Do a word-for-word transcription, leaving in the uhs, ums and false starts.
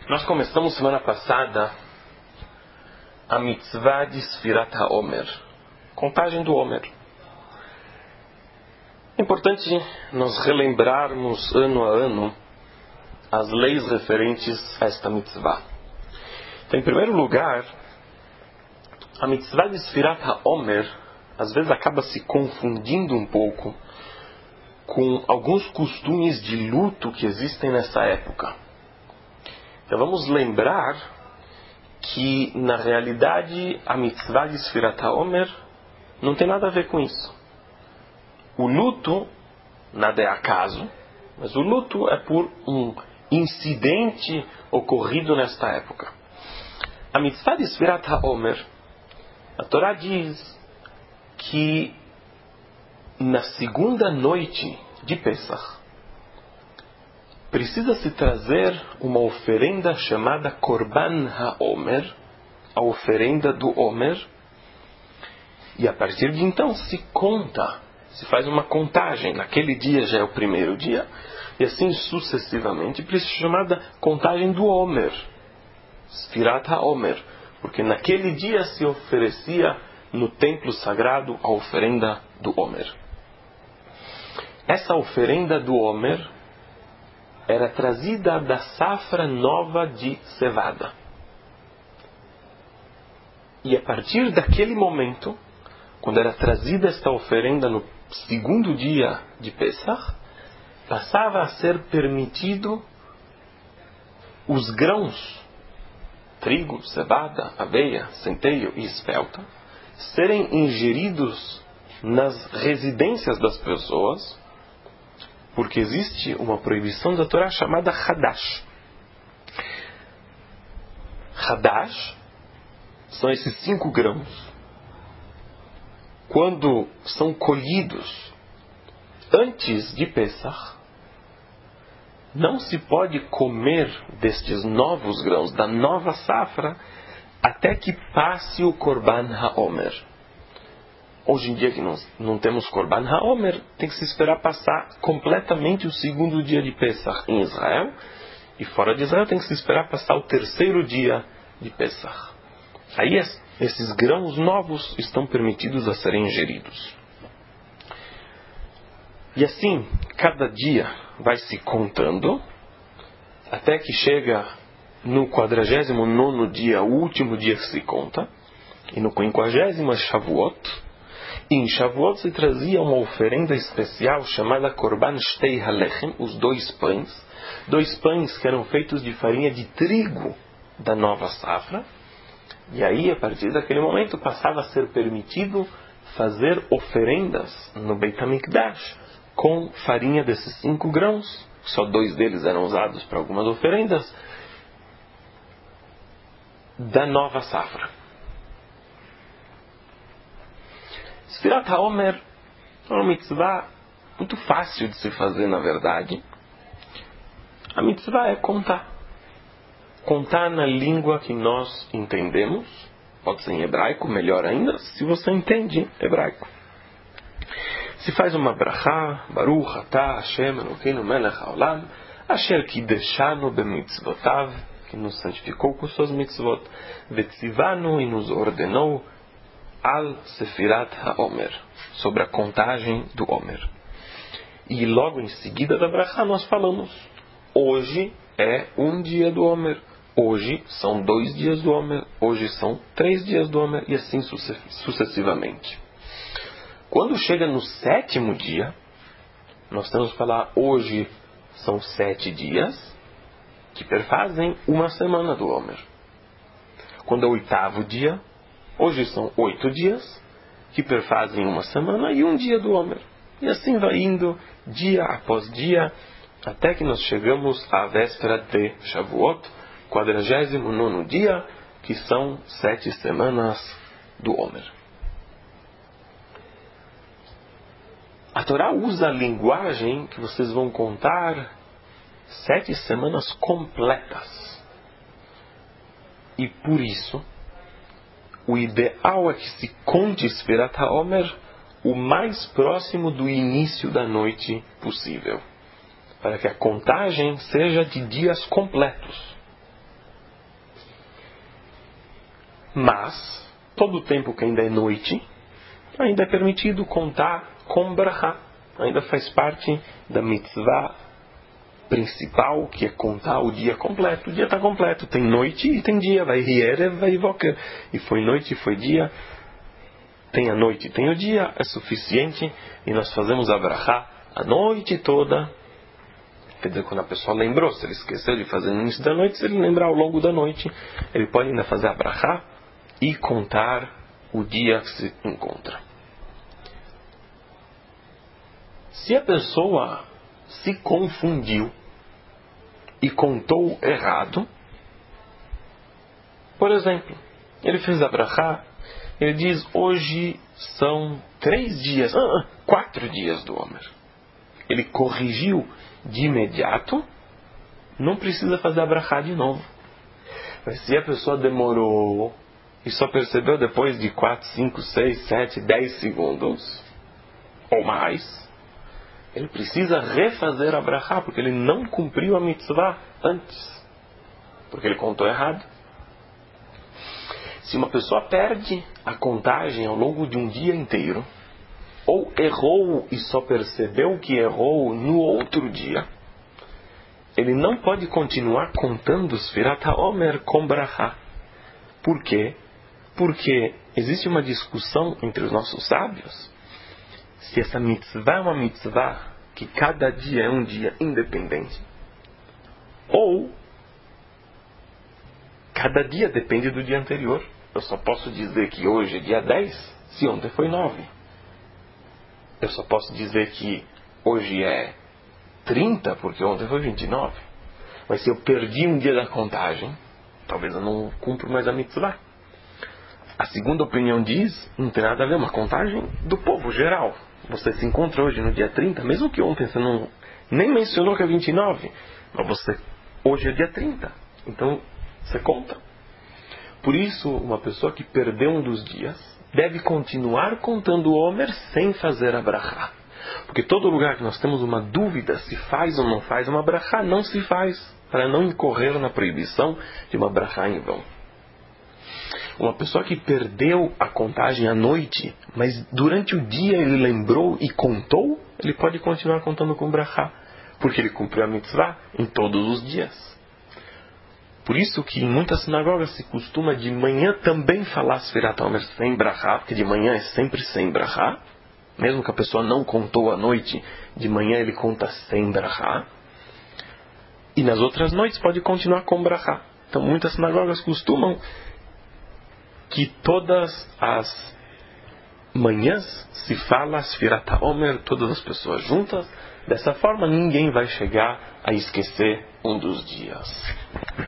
Nós começamos semana passada a mitzvah de Sfirat HaOmer, contagem do Omer. É importante nós relembrarmos ano a ano as leis referentes a esta mitzvah. Então, em primeiro lugar, a mitzvah de Sfirat HaOmer às vezes acaba se confundindo um pouco com alguns costumes de luto que existem nessa época. Então vamos lembrar que, na realidade, a mitzvah de Sfirat HaOmer não tem nada a ver com isso. O luto nada é acaso, mas o luto é por um incidente ocorrido nesta época. A mitzvah de Sfirat HaOmer, a Torá diz que na segunda noite de Pesach precisa-se trazer uma oferenda chamada Korban HaOmer, a oferenda do Omer, e a partir de então se conta, se faz uma contagem. Naquele dia já é o primeiro dia, e assim sucessivamente, por isso chamada contagem do Omer, Sfirat HaOmer, porque naquele dia se oferecia no templo sagrado a oferenda do Omer. Essa oferenda do Omer era trazida da safra nova de cevada. E a partir daquele momento, quando era trazida esta oferenda no segundo dia de Pesach, passava a ser permitido os grãos, trigo, cevada, aveia, centeio e espelta, serem ingeridos nas residências das pessoas, porque existe uma proibição da Torá chamada Hadash. Hadash são esses cinco grãos. Quando são colhidos antes de Pesach, não se pode comer destes novos grãos, da nova safra, até que passe o Korban HaOmer. Hoje em dia que nós não temos Korban HaOmer, tem que se esperar passar completamente o segundo dia de Pesach em Israel, e fora de Israel tem que se esperar passar o terceiro dia de Pesach. Aí esses grãos novos estão permitidos a serem ingeridos. E assim, cada dia vai se contando, até que chega no quadragésimo nono dia, o último dia que se conta, e no quinquagésimo é Shavuot. E em Shavuot se trazia uma oferenda especial chamada Korban Shtei HaLechem, os dois pães, dois pães que eram feitos de farinha de trigo da nova safra. E aí, a partir daquele momento, passava a ser permitido fazer oferendas no Beit HaMikdash com farinha desses cinco grãos. Só dois deles eram usados para algumas oferendas da nova safra. Sfirat HaOmer é uma mitzvah muito fácil de se fazer, na verdade. A mitzvah é contar. Contar na língua que nós entendemos. Pode ser em hebraico, melhor ainda, se você entende hebraico. Se faz uma brachá, Baruch atah Hashem Elokeinu melech haolam, asher kideshanu bemitzvotav, que nos santificou com suas mitzvot, vetzivanu, e nos ordenou al Sefirat HaOmer, sobre a contagem do Omer. E logo em seguida da brachá nós falamos, hoje é um dia do Omer, hoje são dois dias do Omer, hoje são três dias do Omer, e assim sucessivamente. Quando chega no sétimo dia, nós temos que falar, hoje são sete dias, que perfazem uma semana do Omer. Quando é o oitavo dia, hoje são oito dias, que perfazem uma semana e um dia do Omer. E assim vai indo, dia após dia, até que nós chegamos à véspera de Shavuot, quadragésimo nono dia, que são sete semanas do Omer. A Torá usa a linguagem que vocês vão contar sete semanas completas. E por isso, o ideal é que se conte Sfirat HaOmer o mais próximo do início da noite possível, para que a contagem seja de dias completos. Mas, todo o tempo que ainda é noite, ainda é permitido contar com brachá. Ainda faz parte da mitzvah principal, que é contar o dia completo. O dia está completo, tem noite e tem dia. Vai Erev, vai Boker. E foi noite e foi dia. Tem a noite e tem o dia, é suficiente. E nós fazemos a brachá a noite toda. Quer dizer, quando a pessoa lembrou, se ele esqueceu de fazer no início da noite, se ele lembrar ao longo da noite, ele pode ainda fazer a brachá e contar o dia que se encontra. Se a pessoa se confundiu e contou errado, por exemplo, ele fez a brachá, ele diz, hoje são três dias, ah, quatro dias do Omer. Ele corrigiu de imediato, não precisa fazer a brachá de novo. Mas se a pessoa demorou e só percebeu depois de quatro, cinco, seis, sete, dez segundos, ou mais, ele precisa refazer a brachá, porque ele não cumpriu a mitzvah antes. Porque ele contou errado. Se uma pessoa perde a contagem ao longo de um dia inteiro, ou errou e só percebeu que errou no outro dia, ele não pode continuar contando os Sfirat HaOmer com brachá. Por quê? Porque existe uma discussão entre os nossos sábios se essa mitzvah é uma mitzvah que cada dia é um dia independente, ou cada dia depende do dia anterior. Eu só posso dizer que hoje é dia dez se ontem foi nove. Eu só posso dizer que hoje é trinta porque ontem foi vinte e nove. Mas se eu perdi um dia da contagem, talvez eu não cumpra mais a mitzvah. A segunda opinião diz, não tem nada a ver, uma contagem do povo geral. Você se encontra hoje no dia trinta, mesmo que ontem você não, nem mencionou que é vinte e nove, mas você, hoje é dia trinta, então você conta. Por isso, uma pessoa que perdeu um dos dias deve continuar contando o Omer sem fazer a brachá. Porque todo lugar que nós temos uma dúvida se faz ou não faz uma brachá, não se faz, para não incorrer na proibição de uma brachá em vão. Uma pessoa que perdeu a contagem à noite, mas durante o dia ele lembrou e contou, ele pode continuar contando com brachá, porque ele cumpriu a mitzvah em todos os dias. Por isso que em muitas sinagogas se costuma de manhã também falar Sfirat HaOmer sem brachá, porque de manhã é sempre sem brachá. Mesmo que a pessoa não contou à noite, de manhã ele conta sem brachá. E nas outras noites pode continuar com brachá. Então muitas sinagogas costumam que todas as manhãs se fala Sfirat HaOmer, todas as pessoas juntas. Dessa forma ninguém vai chegar a esquecer um dos dias.